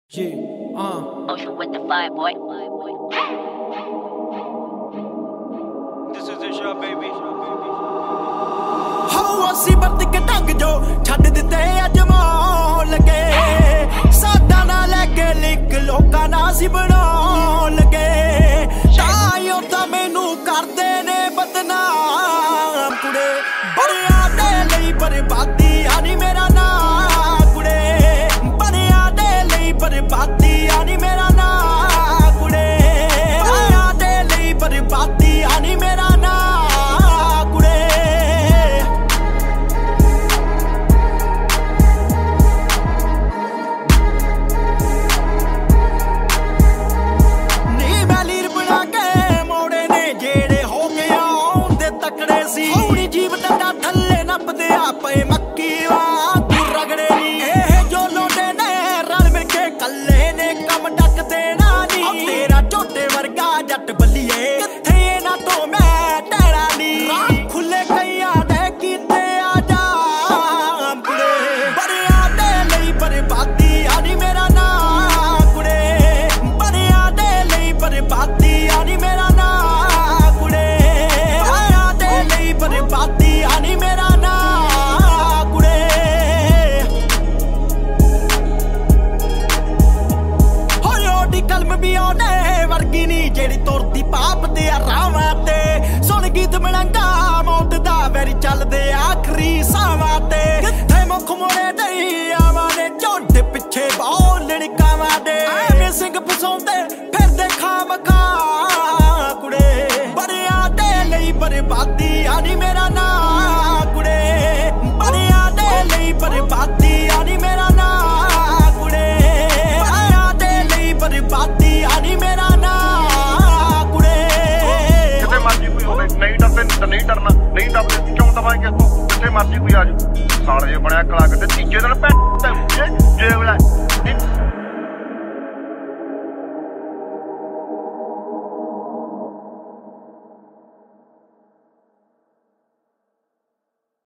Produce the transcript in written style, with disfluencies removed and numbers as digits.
Ocean with the fire, boy. This is the shot, baby. How ਅਸੀਂ ਵਰਤ ਕੇ ਢੰਗ ਜੋ ਛੱਡ ਦਿੱਤੇ ਅੱਜ ਮੌਲ ਲਗੇ ਸਾਡਾ ਨਾ ਲੈ ਕੇ ਲਿਖ ਲੋਕਾਂ ਨਾਲ ਸੀ ਬਣਾਉਣ ਲਗੇ ਤਾਈਓ ਤਾਂ ਮੈਨੂੰ ਕਰਦੇ ਨੇ ਬਦਨਾਮ ਕੁੜੇ ਬੜਿਆਂ ਦੇ ਲਈ ਬਰਬਾਦੀ ਆ ਨੀ ਮੇਰਾ ਨਾਂ ਕੁੜੇ ਬੜਿਆਂ ਦੇ ਲਈ ਬਰਬਾਦੀ ਆ ਨੀ ਮੇਰਾ ਨਾਂ ਕੁੜੇ ਬੜਿਆਂ ਦੇ ਲਈ ਬਰਬਾਦੀ ਆ ਨੀ ਮੇਰਾ ਨਾਂ ਹੋਣੀ ਜੀਵਤ ਦਾ ਥੱਲੇ ਨੱਪਦੇ ਆਪੇ ਮੱਕੀ ਵਾਂ ਤੂੰ ਰਗੜੇ ਨੀ ਇਹ ਜੋ ਲੋਟੇ ਨੇ ਰਲ ਮਿਲ ਕੇ ਕੱਲੇ ਨੇ ਕੰਮ ਡੱਕ ਦੇਣਾ ਨੀ ਤੇਰਾ ਝੋਟੇ ਵਰਗਾ ਜੱਟ ਬੱਲੀਏ ਕਿੱਥੇ ਇਹਨਾਂ ਤੋਂ ਮੈਂ ਟਹਿਣਾ ਨੀ ਰਾਹ ਖੁੱਲੇ ਕਈਆਂ ਦੇ ਕੀਤੇ ਆ ਜਾਮ ਕੁੜੇ ਬੜਿਆਂ ਦੇ ਲਈ ਬਰਬਾਦੀ ਆ ਨੀ ਮੇਰਾ ਨਾਂ ਕੁੜੇ ਬੜਿਆਂ ਦੇ ਲਈ ਬਰਬਾਦੀ ਆ ਨੀ ਮੇਰਾ ਨਾਂ ਬਰਬਾਦੀ ਆ ਨੀ ਮੇਰਾ ਨਾਂ ਕੁੜੇ ਹੋਏ ਓਡੀ ਕਲਮ ਵੀ ਉਹਨੇ ਵਰਗੀ ਨੀ ਜਿਹੜੀ ਤੁਰਦੀ ਪਾਪ ਦੇ ਰਾਵਾਂ ਤੇ ਸੁਣ ਗੀਤ ਮਲੰਗਾ ਮੌਤ ਦਾ ਵੈਰੀ ਚੱਲਦੇ ਆਖਰੀ ਸਾਵਾਂ ਤੇ ਕਿੱਥੇ ਮੁੱਖ ਮੋੜੇ ਦਈ ਆਵਾਂ ਨੇ ਝੋਡੇ ਪਿੱਛੇ ਬੋਲਣ ਕਾਵਾਂ ਦੇ ਐਵੇਂ ਸਿੰਘ ਫਸਾਉਂਦੇ ਫਿਰਦੇ ਖਾਮਖਾ ਕੁੜੇ ਬੜਿਆਂ ਦੇ ਲਈ ਬਰਬਾਦੀ ਆ ਨੀ ਮੇਰਾ ਨਾਂ ਕੁੜੇ ਬੜਿਆਂ ਦੇ ਲਈ ਬਰਬਾਦੀ ਆ ਨੀ ਮੇਰਾ ਨਾਂ ਕੁੜੇ ਬੜਿਆਂ ਦੇ ਲਈ ਬਰਬਾਦੀ ਆ ਨੀ ਮੇਰਾ ਨਾਂ ਕੁੜੇ ਕਿਤੇ ਮਰਜੀ ਕੋਈ ਹੋਵੇ ਨਹੀਂ ਡਰਦੇ ਤਾਂ ਨਹੀਂ ਡਰਨਾ ਨਹੀਂ ਡਰਦੇ ਕਿਉਂ ਦਵਾਂਗੇ ਅੱਗੋਂ ਕਿਤੇ ਮਰਜੀ ਕੋਈ ਆ ਜਾਊ ਸਾਲੇ ਬਣਿਆ ਕਲਾ ਕੇ ਤੀਜੇ ਦਿਨ ਭੈਣ ਜੇ